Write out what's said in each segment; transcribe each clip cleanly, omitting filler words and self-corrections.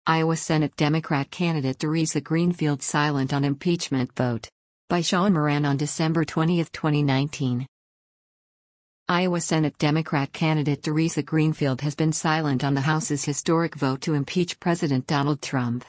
Iowa Senate Democrat candidate Theresa Greenfield silent on impeachment vote. By Sean Moran on December 20, 2019. Iowa Senate Democrat candidate Theresa Greenfield has been silent on the House's historic vote to impeach President Donald Trump.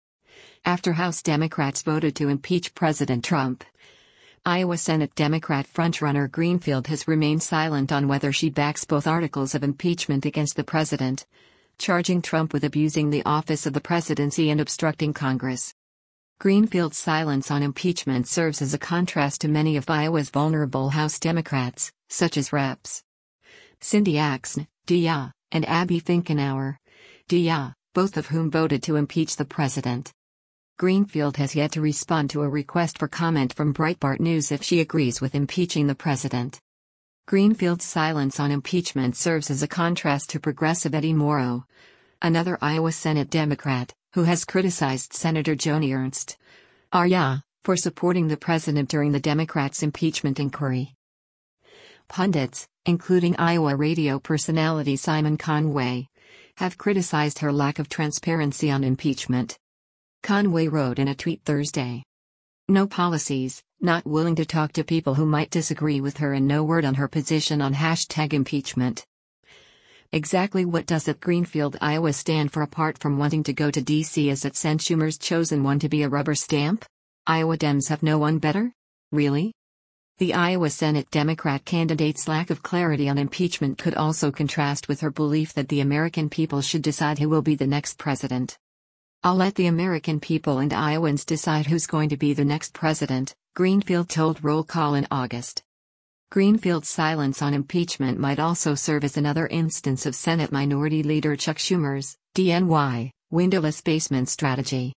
After House Democrats voted to impeach President Trump, Iowa Senate Democrat frontrunner Greenfield has remained silent on whether she backs both articles of impeachment against the president, charging Trump with abusing the office of the presidency and obstructing Congress. Greenfield's silence on impeachment serves as a contrast to many of Iowa's vulnerable House Democrats, such as Reps. Cindy Axne, D.A., and Abby Finkenauer, D.A., both of whom voted to impeach the president. Greenfield has yet to respond to a request for comment from Breitbart News if she agrees with impeaching the president. Greenfield's silence on impeachment serves as a contrast to progressive Eddie Mauro, another Iowa Senate Democrat, who has criticized Senator Joni Ernst, R.Y., for supporting the president during the Democrats' impeachment inquiry. Pundits, including Iowa radio personality Simon Conway, have criticized her lack of transparency on impeachment. Conway wrote in a tweet Thursday, "No policies, not willing to talk to people who might disagree with her, and no word on her position on #impeachment. Exactly what does it Greenfield Iowa stand for apart from wanting to go to D.C. as it sent Schumer's chosen one to be a rubber stamp? Iowa Dems have no one better? Really?" The Iowa Senate Democrat candidate's lack of clarity on impeachment could also contrast with her belief that the American people should decide who will be the next president. "I'll let the American people and Iowans decide who's going to be the next president," Greenfield told Roll Call in August. Greenfield's silence on impeachment might also serve as another instance of Senate Minority Leader Chuck Schumer's DNY windowless basement strategy.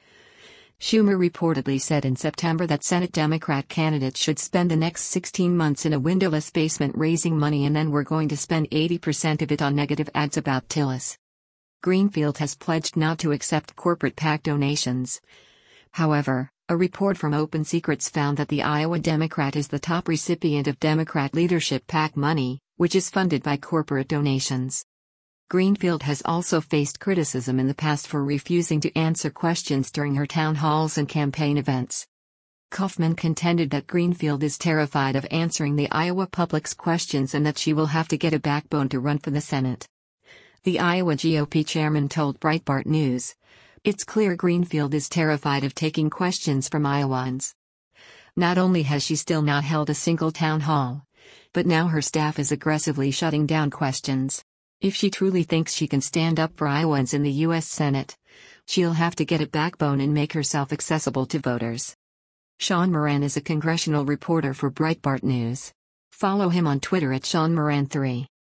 Schumer reportedly said in September that Senate Democrat candidates should spend the next 16 months in a windowless basement raising money, and then we're going to spend 80% of it on negative ads about Tillis. Greenfield has pledged not to accept corporate PAC donations. However, a report from Open Secrets found that the Iowa Democrat is the top recipient of Democrat leadership PAC money, which is funded by corporate donations. Greenfield has also faced criticism in the past for refusing to answer questions during her town halls and campaign events. Kaufman contended that Greenfield is terrified of answering the Iowa public's questions and that she will have to get a backbone to run for the Senate. The Iowa GOP chairman told Breitbart News, "It's clear Greenfield is terrified of taking questions from Iowans. Not only has she still not held a single town hall, but now her staff is aggressively shutting down questions. If she truly thinks she can stand up for Iowans in the U.S. Senate, she'll have to get a backbone and make herself accessible to voters." Sean Moran is a congressional reporter for Breitbart News. Follow him on Twitter at SeanMoran3.